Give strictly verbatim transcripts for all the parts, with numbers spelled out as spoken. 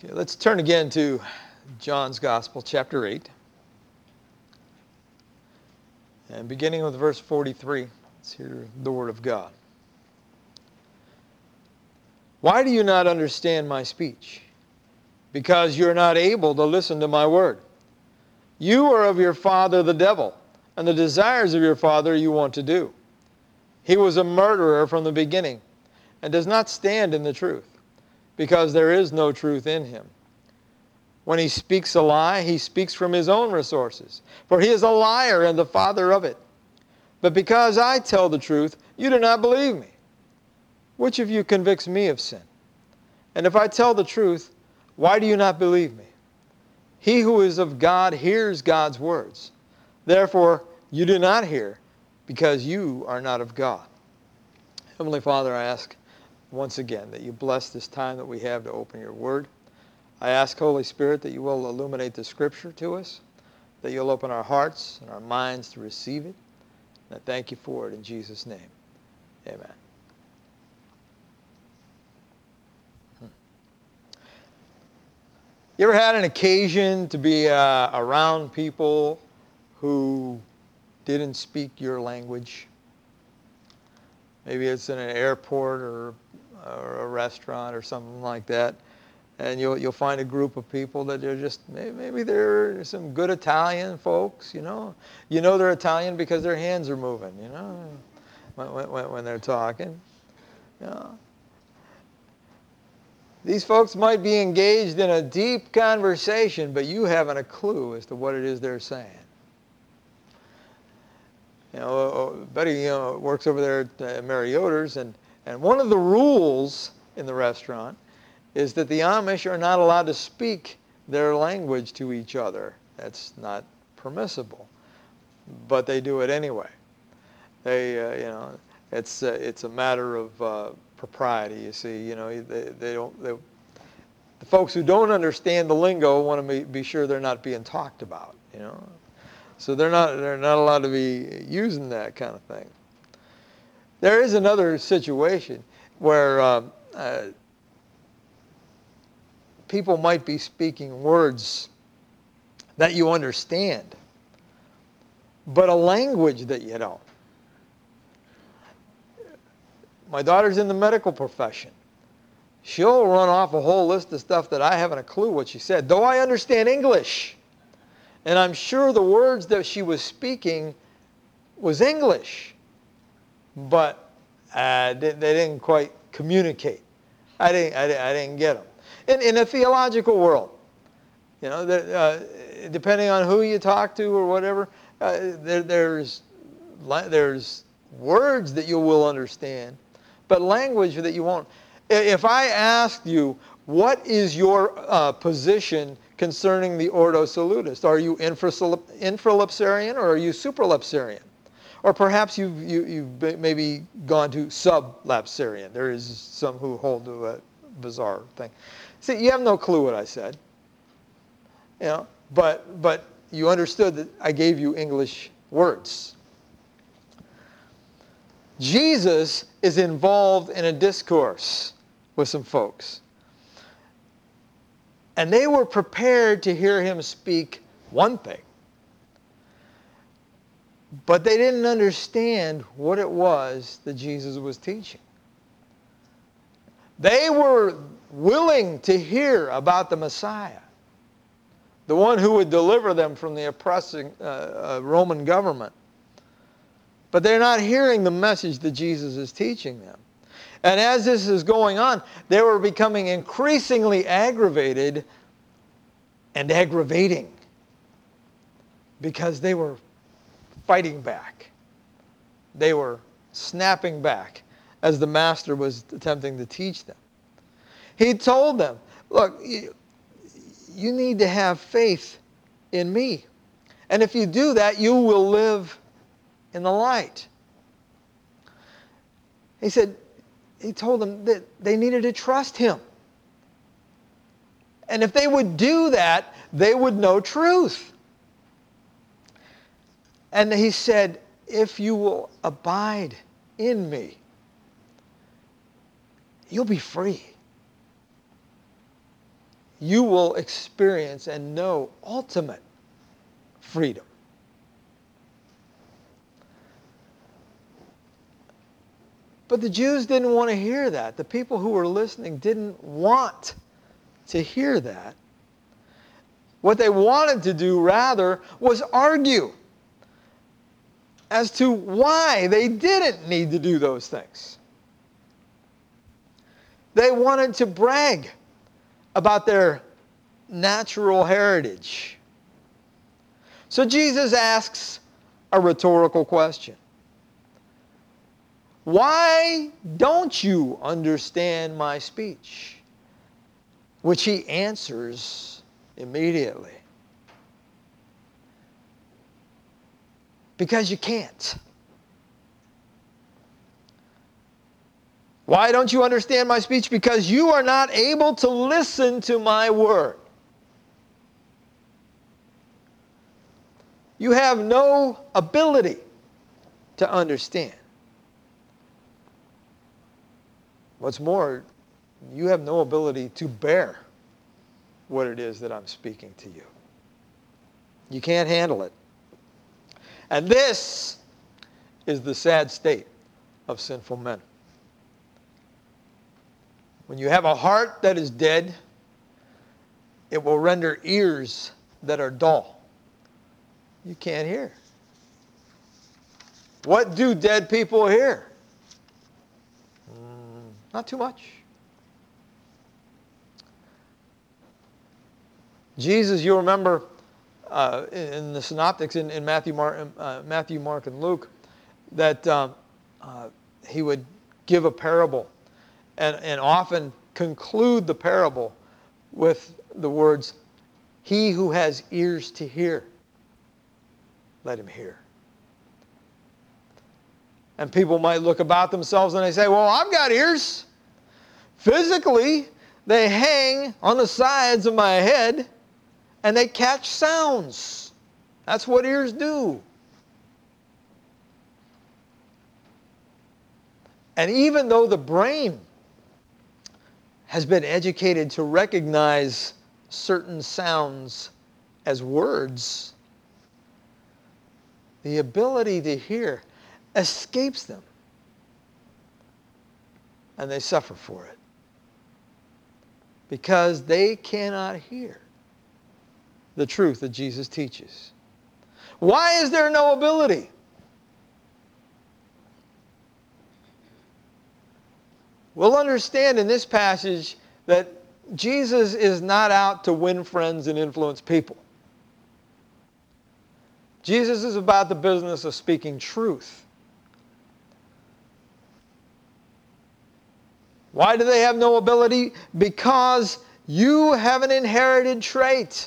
Okay, let's turn again to John's Gospel, chapter eight. And beginning with verse forty-three, let's hear the word of God. Why do you not understand my speech? Because you're not able to listen to my word. You are of your father the devil, and the desires of your father you want to do. He was a murderer from the beginning, and does not stand in the truth, because there is no truth in him. When he speaks a lie, he speaks from his own resources, for he is a liar and the father of it. But because I tell the truth, you do not believe me. Which of you convicts me of sin? And if I tell the truth, why do you not believe me? He who is of God hears God's words. Therefore, you do not hear, because you are not of God. Heavenly Father, I ask once again that you bless this time that we have to open your word. I ask, Holy Spirit, that you will illuminate the Scripture to us, that you'll open our hearts and our minds to receive it. And I thank you for it in Jesus' name. Amen. Hmm. You ever had an occasion to be uh, around people who didn't speak your language? Maybe it's in an airport or, or a restaurant or something like that. And you'll, you'll find a group of people that are just, maybe they're some good Italian folks, you know. You know they're Italian because their hands are moving, you know, when, when, when they're talking. You know. These folks might be engaged in a deep conversation, but you haven't a clue as to what it is they're saying. You know, Betty, you know, works over there at uh, Mary Yoder's, and, and one of the rules in the restaurant is that the Amish are not allowed to speak their language to each other. That's not permissible, but they do it anyway. They, uh, you know, it's uh, it's a matter of uh, propriety. You see, you know, they they don't. They, the folks who don't understand the lingo want to be, be sure they're not being talked about. You know, so they're not they're not allowed to be using that kind of thing. There is another situation where. Uh, uh, People might be speaking words that you understand, but a language that you don't. My daughter's in the medical profession. She'll run off a whole list of stuff that I haven't a clue what she said, though I understand English. And I'm sure the words that she was speaking was English, but uh, they didn't quite communicate. I didn't, I didn't, I didn't get them. In, in a theological world, you know, there, uh, depending on who you talk to or whatever, uh, there, there's there's words that you will understand, but language that you won't. If I asked you, what is your uh, position concerning the Ordo Salutis? Are you infralapsarian or are you supralapsarian? Or perhaps you've, you, you've maybe gone to sublapsarian. There is some who hold to a bizarre thing. See, you have no clue what I said, you know, but, but you understood that I gave you English words. Jesus is involved in a discourse with some folks. And they were prepared to hear him speak one thing, but they didn't understand what it was that Jesus was teaching. They were willing to hear about the Messiah, the one who would deliver them from the oppressing uh, uh, Roman government. But they're not hearing the message that Jesus is teaching them. And as this is going on, they were becoming increasingly aggravated and aggravating because they were fighting back. They were snapping back as the master was attempting to teach them. He told them, look, you, you need to have faith in me. And if you do that, you will live in the light. He said, he told them that they needed to trust him. And if they would do that, they would know truth. And he said, if you will abide in me, you'll be free. you will experience and know ultimate freedom. But the Jews didn't want to hear that. The people who were listening didn't want to hear that. What they wanted to do, rather, was argue as to why they didn't need to do those things. They wanted to brag about their natural heritage. So Jesus asks a rhetorical question. Why don't you understand my speech? Which he answers immediately. Because you can't. Why don't you understand my speech? Because you are not able to listen to my word. You have no ability to understand. What's more, you have no ability to bear what it is that I'm speaking to you. You can't handle it. And this is the sad state of sinful men. When you have a heart that is dead, it will render ears that are dull. You can't hear. What do dead people hear? Mm, not too much. Jesus, you'll remember uh, in, in the Synoptics, in, in Matthew, Mark, uh, Matthew, Mark, and Luke, that um, uh, he would give a parable and, and often conclude the parable with the words, "He who has ears to hear, let him hear." And people might look about themselves and they say, well, I've got ears. Physically, they hang on the sides of my head and they catch sounds. That's what ears do. And even though the brain has been educated to recognize certain sounds as words, the ability to hear escapes them. And they suffer for it. Because they cannot hear the truth that Jesus teaches. Why is there no ability? We'll understand in this passage that Jesus is not out to win friends and influence people. Jesus is about the business of speaking truth. Why do they have no ability? Because you have an inherited trait.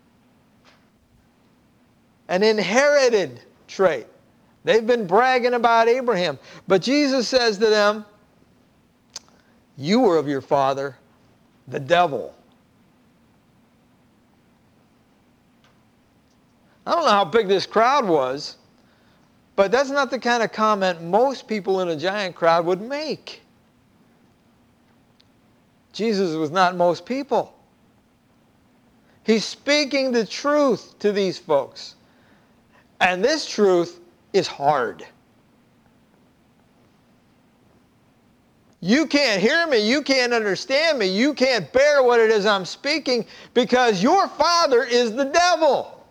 An inherited trait. They've been bragging about Abraham. But Jesus says to them, you are of your father, the devil. I don't know how big this crowd was, but that's not the kind of comment most people in a giant crowd would make. Jesus was not most people. He's speaking the truth to these folks. And this truth is hard. You can't hear me. You can't understand me. You can't bear what it is I'm speaking because your father is the devil.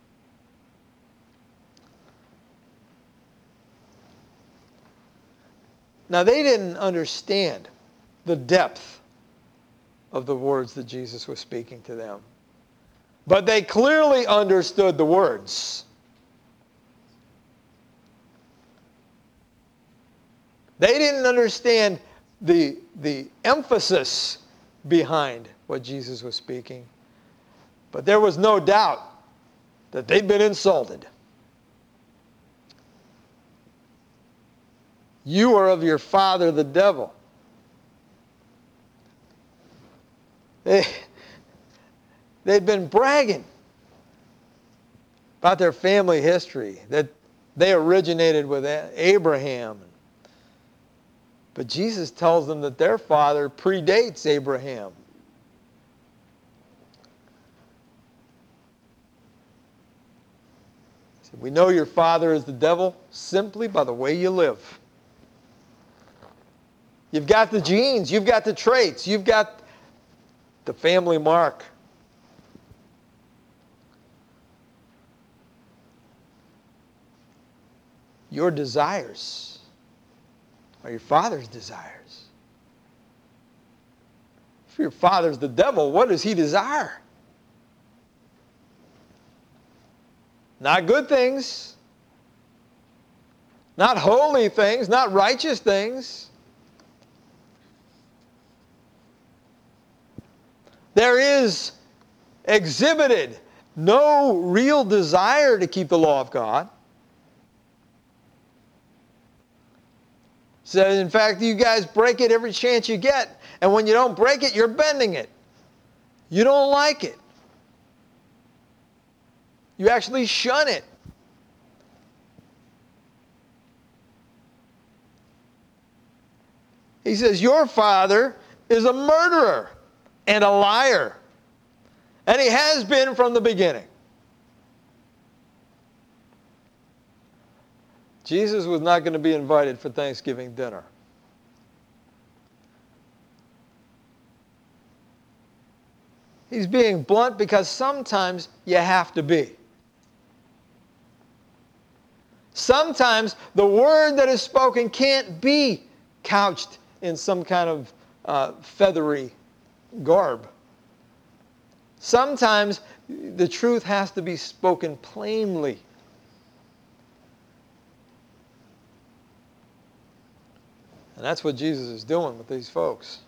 Now, they didn't understand the depth of the words that Jesus was speaking to them. But they clearly understood the words. They didn't understand the, the emphasis behind what Jesus was speaking. But there was no doubt that they'd been insulted. You are of your father, the devil. They, they'd been bragging about their family history, that they originated with Abraham. But Jesus tells them that their father predates Abraham. said, we know your father is the devil simply by the way you live. You've got the genes, you've got the traits, you've got the family mark. Your desires are your father's desires. If your father's the devil, what does he desire? Not good things, not holy things, not righteous things. There is exhibited no real desire to keep the law of God. So in fact, you guys break it every chance you get. And when you don't break it, you're bending it. You don't like it. You actually shun it. He says, your father is a murderer and a liar. And he has been from the beginning. Jesus was not going to be invited for Thanksgiving dinner. He's being blunt because sometimes you have to be. Sometimes the word that is spoken can't be couched in some kind of uh, feathery garb. Sometimes the truth has to be spoken plainly. And that's what Jesus is doing with these folks.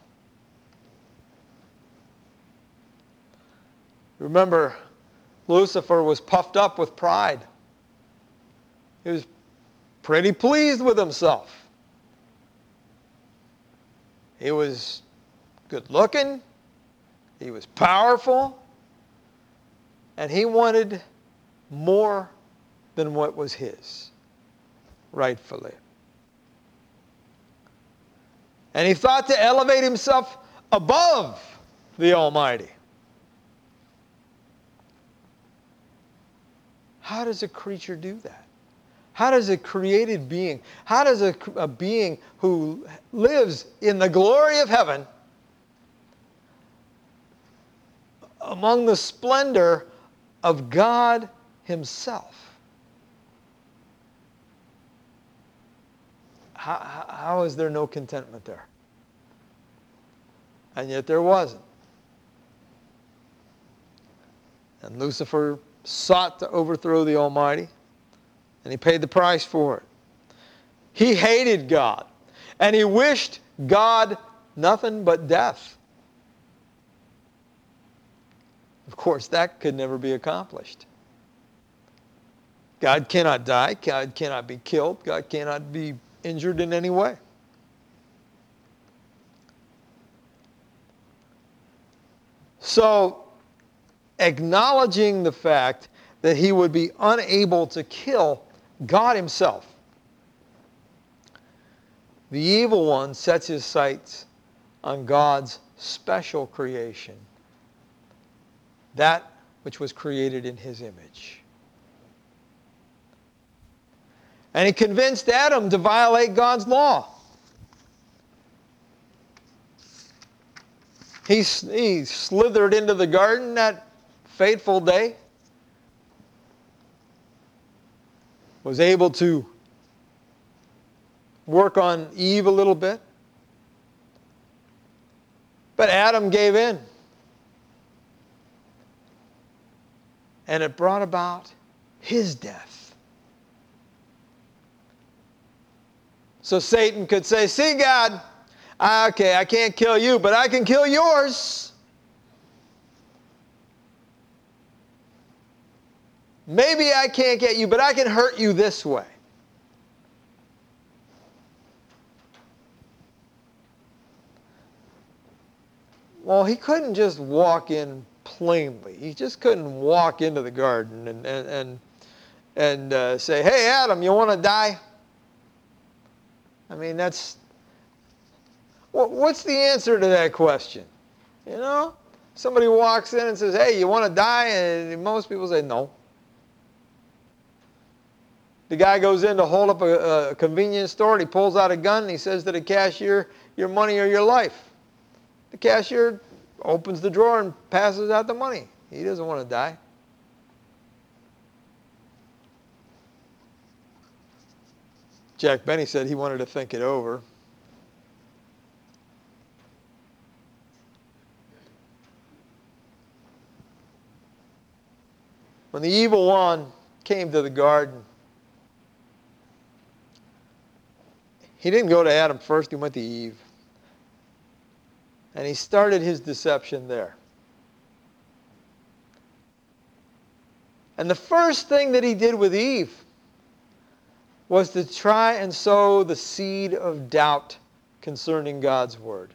Remember, Lucifer was puffed up with pride. He was pretty pleased with himself. He was good looking. He was powerful. And he wanted more than what was his, rightfully. And he thought to elevate himself above the Almighty. How does a creature do that? How does a created being, how does a, a being who lives in the glory of heaven, among the splendor of God himself, how, how is there no contentment there? And yet there wasn't. And Lucifer sought to overthrow the Almighty, and he paid the price for it. He hated God, and he wished God nothing but death. Of course, that could never be accomplished. God cannot die. God cannot be killed. God cannot be injured in any way. So, acknowledging the fact that he would be unable to kill God himself, the evil one sets his sights on God's special creation, that which was created in his image. And he convinced Adam to violate God's law. He, he slithered into the garden that fateful day, was able to work on Eve a little bit, but Adam gave in. And it brought about his death. So Satan could say, see, God, okay, I can't kill you, but I can kill yours. Maybe I can't get you, but I can hurt you this way. Well, he couldn't just walk in plainly. He just couldn't walk into the garden and, and, and, and uh, say, hey, Adam, you want to die? I mean, that's... What's the answer to that question? You know? Somebody walks in and says, hey, you want to die? And most people say, no. The guy goes in to hold up a, a convenience store and he pulls out a gun and he says to the cashier, your money or your life. The cashier opens the drawer and passes out the money. He doesn't want to die. Jack Benny said he wanted to think it over. When the evil one came to the garden, he didn't go to Adam first, he went to Eve. And he started his deception there. And the first thing that he did with Eve was to try and sow the seed of doubt concerning God's Word.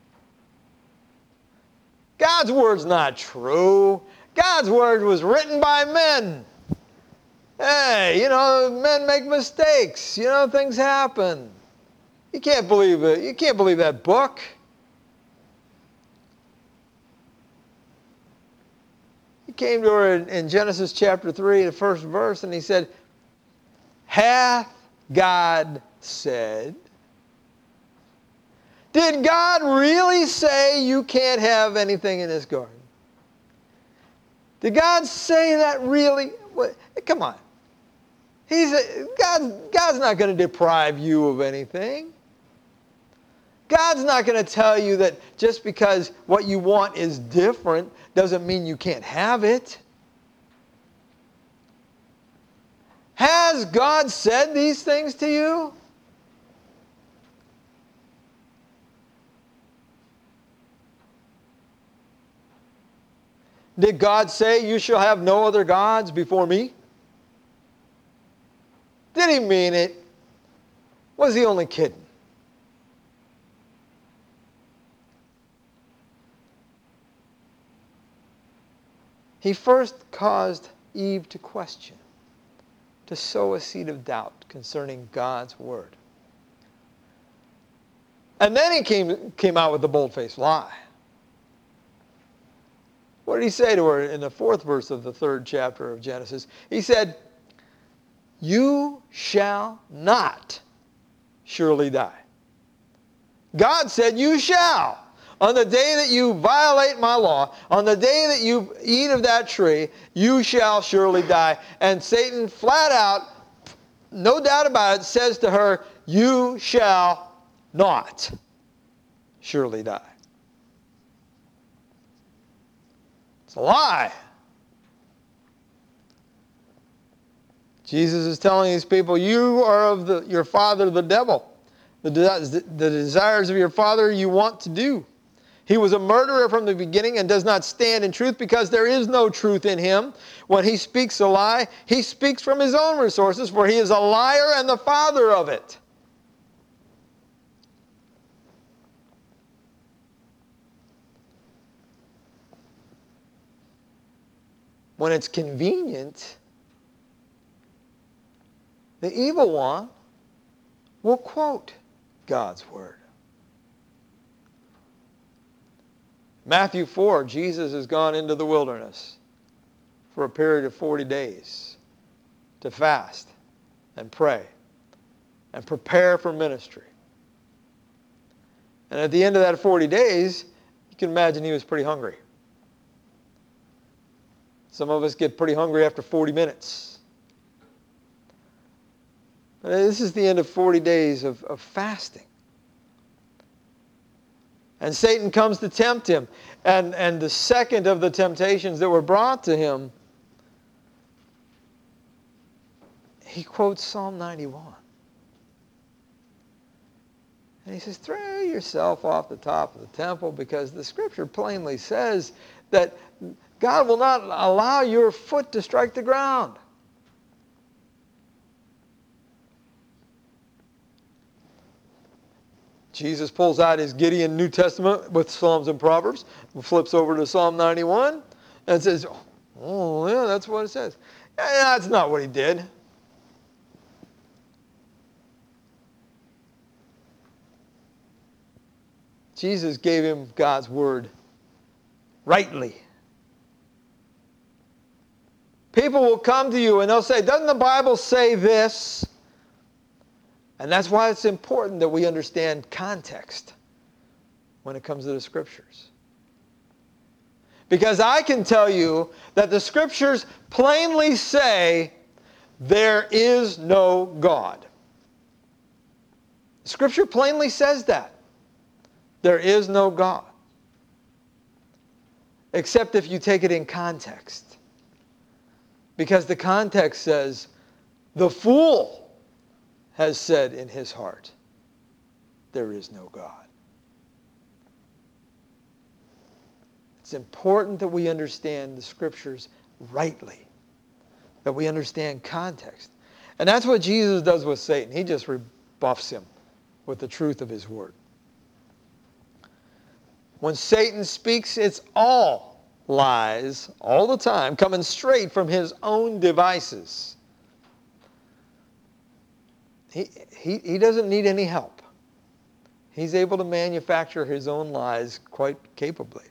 God's Word's not true. God's Word was written by men. Hey, you know, men make mistakes. You know, things happen. You can't believe it. You can't believe that book. He came to her in, in Genesis chapter three, the first verse, and he said, hath God said? Did God really say you can't have anything in this garden? Did God say that really? What? Come on. He's a, God, God's not going to deprive you of anything. God's not going to tell you that just because what you want is different doesn't mean you can't have it. Has God said these things to you? Did God say you shall have no other gods before me? Did he mean it? Was he only kidding? He first caused Eve to question, to sow a seed of doubt concerning God's Word. And then he came, came out with the bold-faced lie. What did he say to her in the fourth verse of the third chapter of Genesis? He said, you shall not surely die. God said, you shall. On the day that you violate my law, on the day that you eat of that tree, you shall surely die. And Satan flat out, no doubt about it, says to her, you shall not surely die. It's a lie. Jesus is telling these people, you are of the, your father, the devil. The, de- the desires of your father you want to do. He was a murderer from the beginning and does not stand in truth because there is no truth in him. When he speaks a lie, he speaks from his own resources, for he is a liar and the father of it. When it's convenient, the evil one will quote God's Word. Matthew four, Jesus has gone into the wilderness for a period of forty days to fast and pray and prepare for ministry. And at the end of that forty days, you can imagine he was pretty hungry. Some of us get pretty hungry after forty minutes. But this is the end of forty days of, of fasting. And Satan comes to tempt him. And, and the second of the temptations that were brought to him, he quotes Psalm ninety-one. And he says, throw yourself off the top of the temple because the Scripture plainly says that God will not allow your foot to strike the ground. Jesus pulls out his Gideon New Testament with Psalms and Proverbs, flips over to Psalm ninety-one, and says, oh, yeah, that's what it says. Yeah, that's not what he did. Jesus gave him God's Word rightly. People will come to you and they'll say, doesn't the Bible say this? And that's why it's important that we understand context when it comes to the Scriptures. Because I can tell you that the Scriptures plainly say there is no God. Scripture plainly says that. There is no God. Except if you take it in context. Because the context says, the fool has said in his heart, there is no God. It's important that we understand the Scriptures rightly, that we understand context. And that's what Jesus does with Satan. He just rebuffs him with the truth of his word. When Satan speaks, it's all lies, all the time, coming straight from his own devices. He, he, he doesn't need any help. He's able to manufacture his own lies quite capably.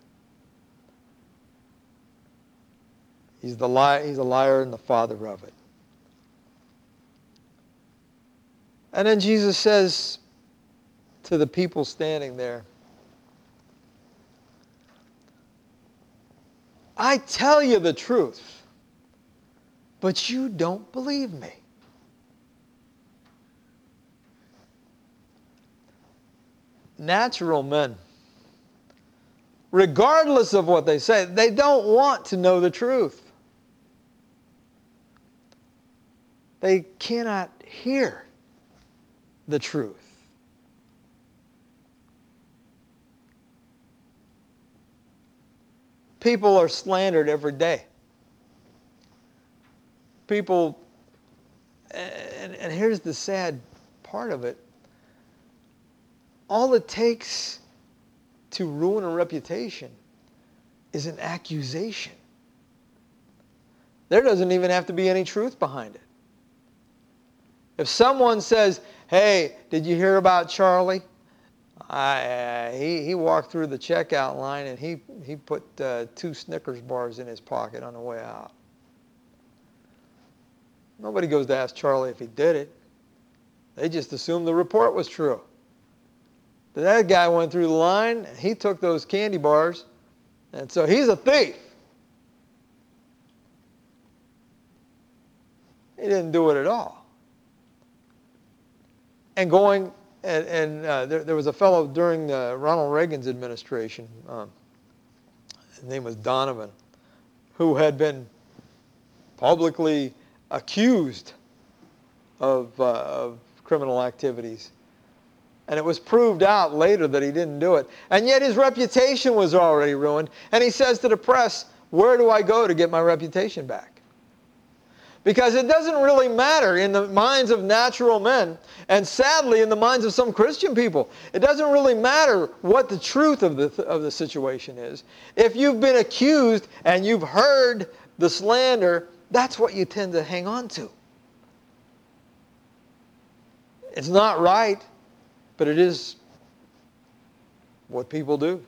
He's the lie, he's a liar and the father of it. And then Jesus says to the people standing there, I tell you the truth, but you don't believe me. Natural men, regardless of what they say, they don't want to know the truth. They cannot hear the truth. People are slandered every day. People, and, and here's the sad part of it, all it takes to ruin a reputation is an accusation. There doesn't even have to be any truth behind it. If someone says, hey, did you hear about Charlie? I, uh, he, he walked through the checkout line and he, he put uh, two Snickers bars in his pocket on the way out. Nobody goes to ask Charlie if he did it. They just assume the report was true. That guy went through the line, and he took those candy bars, and so he's a thief. He didn't do it at all. And going, and, and uh, there, there was a fellow during uh, Ronald Reagan's administration, um, his name was Donovan, who had been publicly accused of, uh, of criminal activities. And it was proved out later that he didn't do it. And yet his reputation was already ruined. And he says to the press, where do I go to get my reputation back? Because it doesn't really matter in the minds of natural men, and sadly in the minds of some Christian people. It doesn't really matter what the truth of the, of the situation is. If you've been accused and you've heard the slander, that's what you tend to hang on to. It's not right. But it is what people do.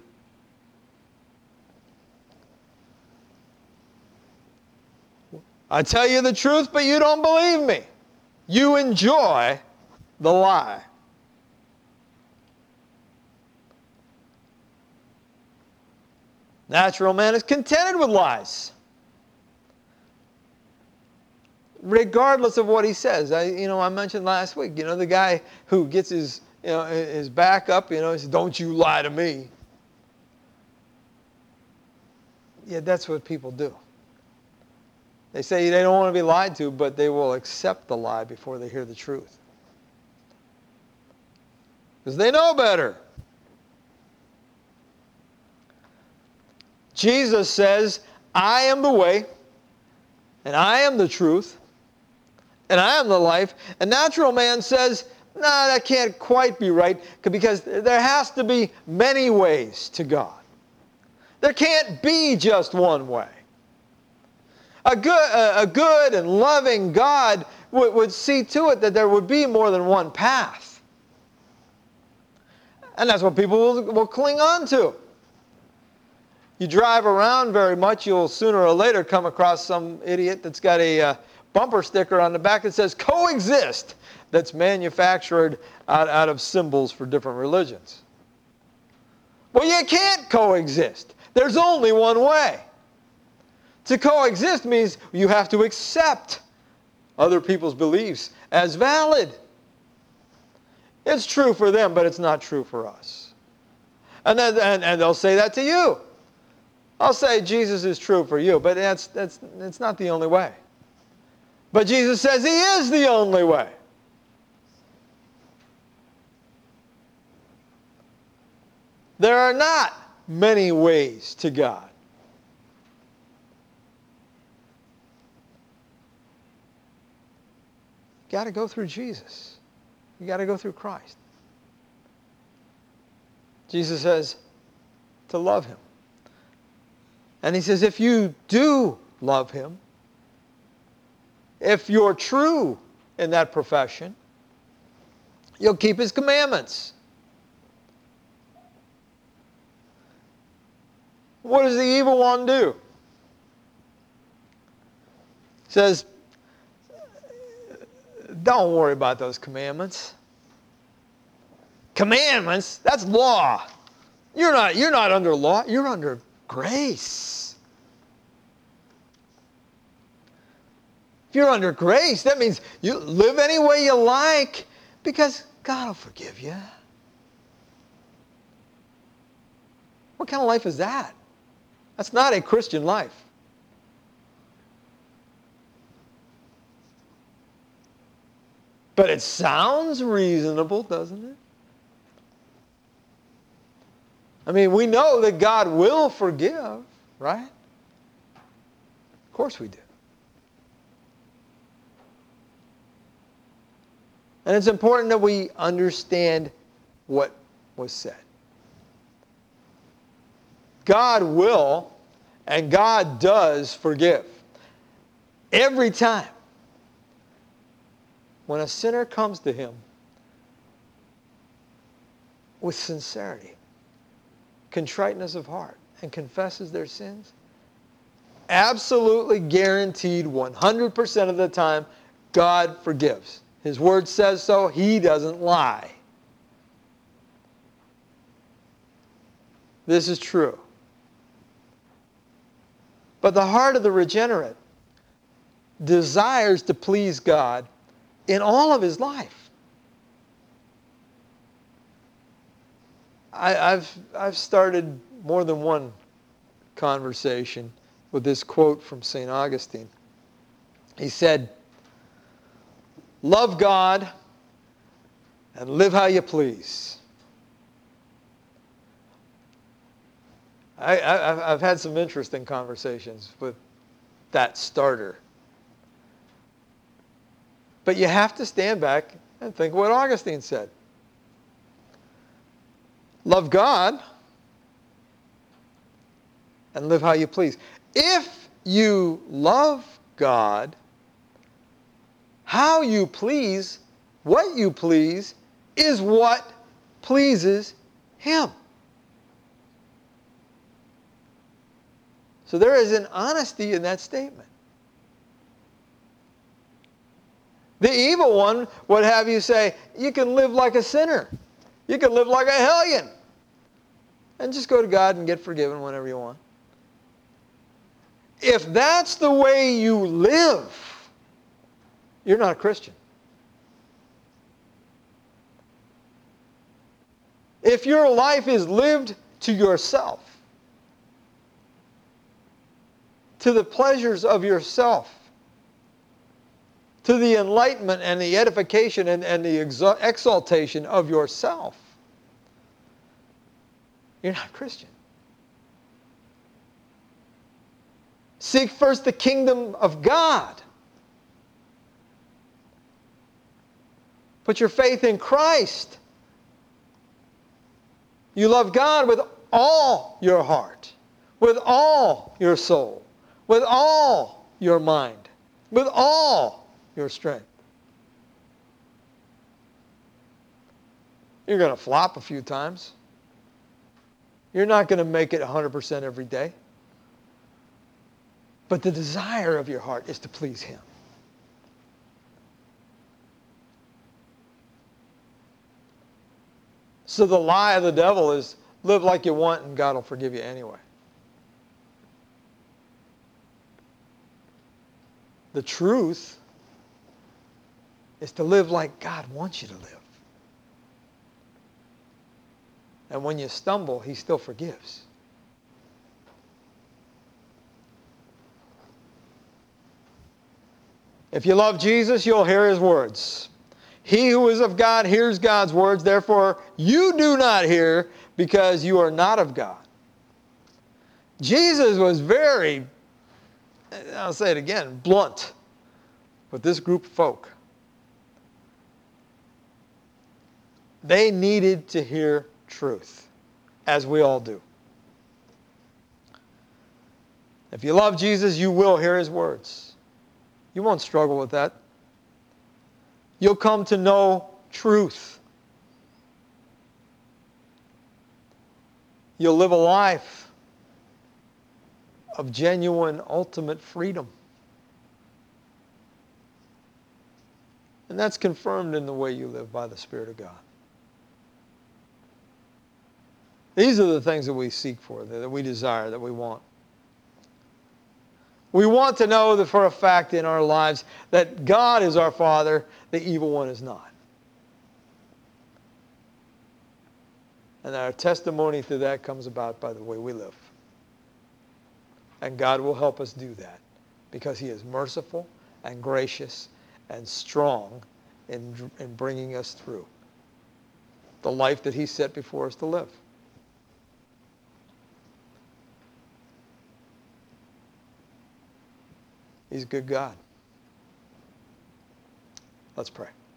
I tell you the truth, but you don't believe me. You enjoy the lie. Natural man is contented with lies, regardless of what he says. I, you know, I mentioned last week, you know, the guy who gets his You know, his back up, you know, he says, don't you lie to me. Yeah, that's what people do. They say they don't want to be lied to, but they will accept the lie before they hear the truth. Because they know better. Jesus says, I am the way, and I am the truth, and I am the life. And natural man says, no, that can't quite be right, because there has to be many ways to God. There can't be just one way. A good, a good and loving God would, would see to it that there would be more than one path. And that's what people will, will cling on to. You drive around very much, you'll sooner or later come across some idiot that's got a uh, bumper sticker on the back that says coexist, that's manufactured out, out of symbols for different religions. Well, you can't coexist. There's only one way. To coexist means you have to accept other people's beliefs as valid. It's true for them, but it's not true for us. And, then, and, and they'll say that to you. I'll say Jesus is true for you, but that's, that's, that's not the only way. But Jesus says He is the only way. There are not many ways to God. You got to go through Jesus. You got to go through Christ. Jesus says to love Him. And He says if you do love Him, if you're true in that profession, you'll keep His commandments. What does the evil one do? He says, don't worry about those commandments. Commandments? That's law. You're not, you're not under law. You're under grace. If you're under grace, that means you live any way you like because God will forgive you. What kind of life is that? That's not a Christian life. But it sounds reasonable, doesn't it? I mean, we know that God will forgive, right? Of course we do. And it's important that we understand what was said. God will and God does forgive. Every time. When a sinner comes to Him with sincerity, contriteness of heart, and confesses their sins, absolutely guaranteed one hundred percent of the time, God forgives. His Word says so. He doesn't lie. This is true. But the heart of the regenerate desires to please God in all of his life. I, I've, I've started more than one conversation with this quote from Saint Augustine. He said, love God and live how you please. I, I, I've had some interesting conversations with that starter. But you have to stand back and think what Augustine said. Love God and live how you please. If you love God, how you please, what you please, is what pleases Him. So there is an honesty in that statement. The evil one would have you say, you can live like a sinner. You can live like a hellion. And just go to God and get forgiven whenever you want. If that's the way you live, you're not a Christian. If your life is lived to yourself, to the pleasures of yourself, to the enlightenment and the edification and, and the exaltation of yourself, you're not a Christian. Seek first the kingdom of God. Put your faith in Christ. You love God with all your heart, with all your soul, with all your mind, with all your strength. You're going to flop a few times. You're not going to make it one hundred percent every day. But the desire of your heart is to please Him. So the lie of the devil is live like you want and God will forgive you anyway. The truth is to live like God wants you to live. And when you stumble, He still forgives. If you love Jesus, you'll hear His words. He who is of God hears God's words. Therefore, you do not hear because you are not of God. Jesus was very, I'll say it again, blunt with this group of folk. They needed to hear truth, as we all do. If you love Jesus, you will hear His words. You won't struggle with that. You'll come to know truth. You'll live a life of genuine, ultimate freedom. And that's confirmed in the way you live by the Spirit of God. These are the things that we seek for, that we desire, that we want. We want to know that for a fact in our lives that God is our Father, the evil one is not. And our testimony to that comes about by the way we live. And God will help us do that because He is merciful and gracious and strong in, in bringing us through the life that He set before us to live. He's a good God. Let's pray.